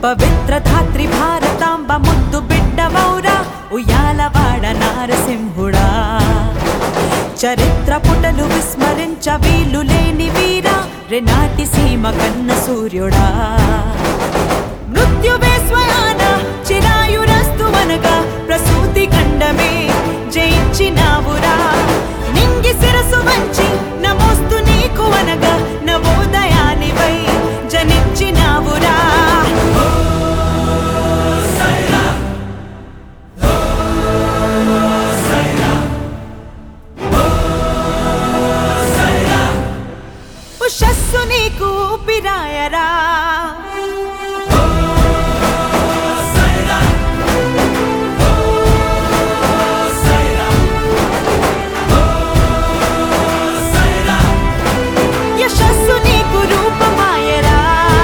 పవిత్ర ధాత్రి భారతాంబ ముద్దు బిడ్డవౌరా ఉయ్యాలవాడ నారసింహుడా చరిత్ర పుటలు విస్మరించ వీలు లేని వీరా రెనాటి సీమ కన్న సూర్యుడా మృత్యువే స్వయాన చిరాయురస్తు అనగా ప్రసూతి ఖండమే జయించినావురా నింగి శిరసు వంచి నమోస్తు నీకు అనగా నవోదయానివై జనించినావురా ఉషస్సు నీకు ఊపిరాయరా యశస్సు నీకు రూపమాయరా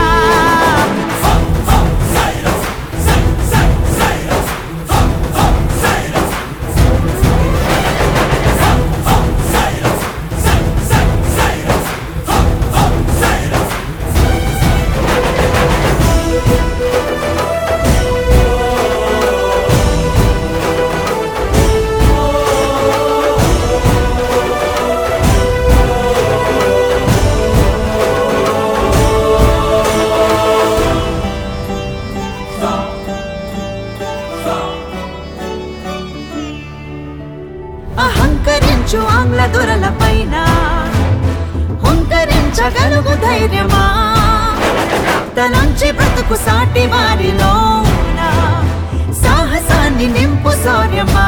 అహంకరించు ఆంగ్ల దొరల పైన హుంకరించగలుగు ధైర్యమా తనుంచి బ్రతుకు సాటి వారిలోన సాహసాన్ని నింపు శౌర్యమా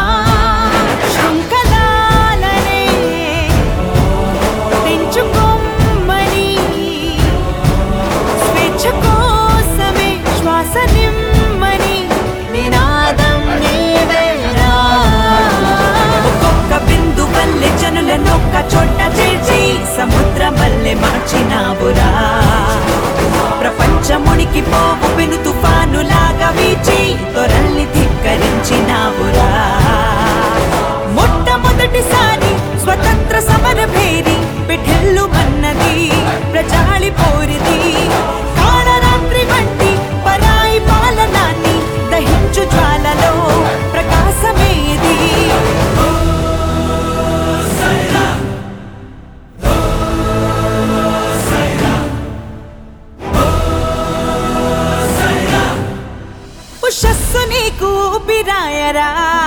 శృంఖలాలనే తెంచుకోమని స్వేచ్ఛ కోసమే శ్వాస నిమ్మని నినాదం నీవేరా ఒక్కొక్క బిందు వల్లే జనులనొక్క చోట చేర్చి సముద్రం వల్లే మార్చినావురా ప్రపంచమునికి పోవు పెను తుఫానులాగా వీచి తొరల్ని ధిక్కరించినావురా మొట్టమొదటిసారి స్వతంత్ర సమర భేరి పిఠెల్లు మన్నది ప్రజాళి పోరిది కాళరాత్రి వంటి పరాయి పాలనాన్ని దహించు జ్వాలలో ప్రకాశమేది ఉషస్సు నీకు ఊపిరాయరా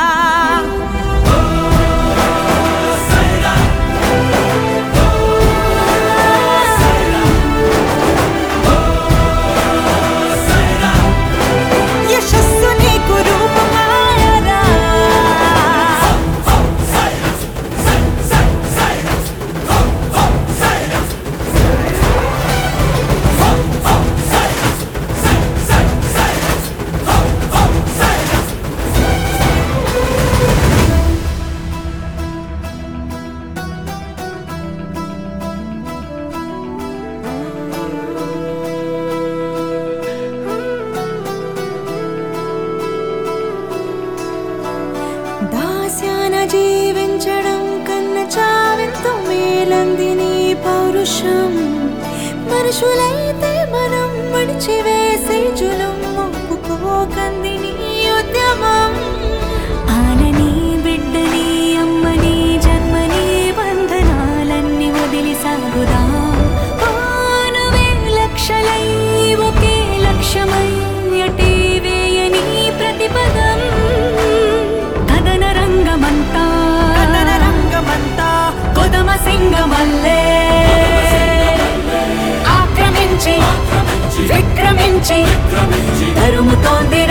యశస్సు నీకు రూపమాయరా దాస్యాన జీవించడం కన్న చావెంతో మేలంది నీ పౌరుషం మనుషులైతే మనం మడిచివేసే జులం ఒప్పుకోకంది నీ ఉద్యమం ఆనని బిడ్డని అమ్మని జన్మని బంధనాలన్నీ వదిలి సాగుదాం ఆనవే లక్షలై ఒకే లక్ష్యమై అటే వేయని ప్రతిపదం రంగమంతా కొదమ సింగమల్లే ఆక్రమించి విక్రమించి తరుముతోంది